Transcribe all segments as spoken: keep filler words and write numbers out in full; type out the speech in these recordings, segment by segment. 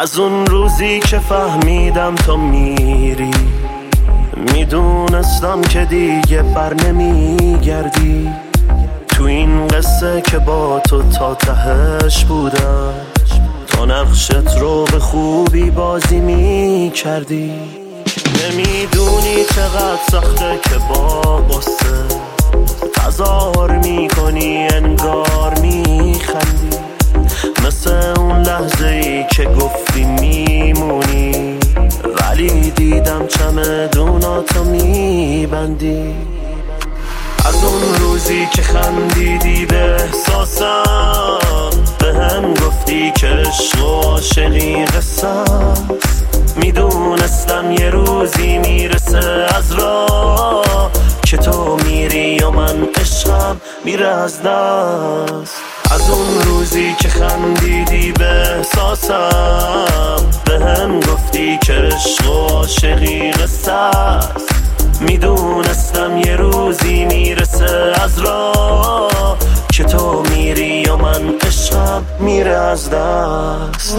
از اون روزی که فهمیدم تو میری، میدونستم که دیگه بر نمیگردی. تو این قصه که با تو تا تهش بودم، تو نقشت رو به خوبی بازی میکردی. نمیدونی چقدر سخته که با قصه تظاهر میکنی انگار میخندی، مثل اون لحظه ای که گفتی میمونی ولی دیدم چمدوناتو میبندی. از اون روزی که خندیدی به احساسم، به هم گفتی که عشق و عاشقی قصه است. میدونستم یه روزی میرسه از راه که تو میری و من عشقم میره از دست. از اون روزی که خندیدی به احساسم، به هم گفتی که عشق و عاشقی قصه است. میدونستم یه روزی میرسه از راه که تو میری و من عشقم میره از دست.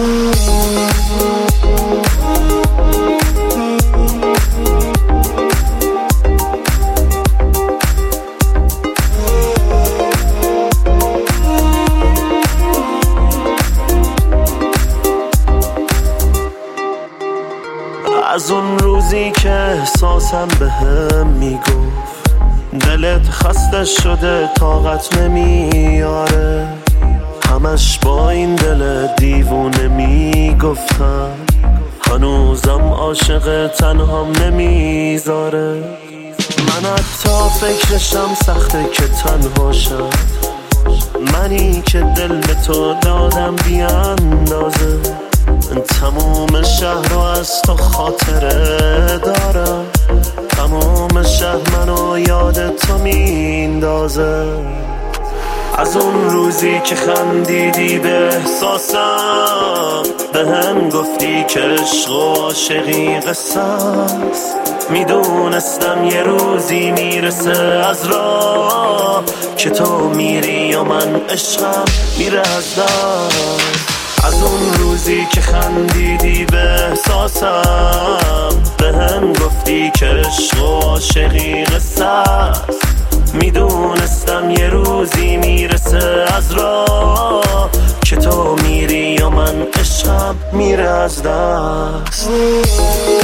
از اون روزی که احساسم به هم میگفت دلت خسته شده طاقت نمیاره، همش با این دل دیوونه میگفتم هنوزم عاشق تنهام نمیذاره. من حتی فکرشم سخته که تنها شد، منی که دل به تو دادم بی اندازه. تموم شهر رو از تو خاطره دارم، تموم شهر منو یاد تو میندازه. از اون روزی که خندیدی به احساسم، به هم گفتی که عشق و عاشقی قصه است. میدونستم یه روزی میرسه از راه که تو میری و من عشقم میره از دست. از اون روزی که خندیدی به احساسم، به هم گفتی که عشق و عاشقی قصه است. میدونستم یه روزی میرسه از راه که تو میری و من عشقم میره از دست.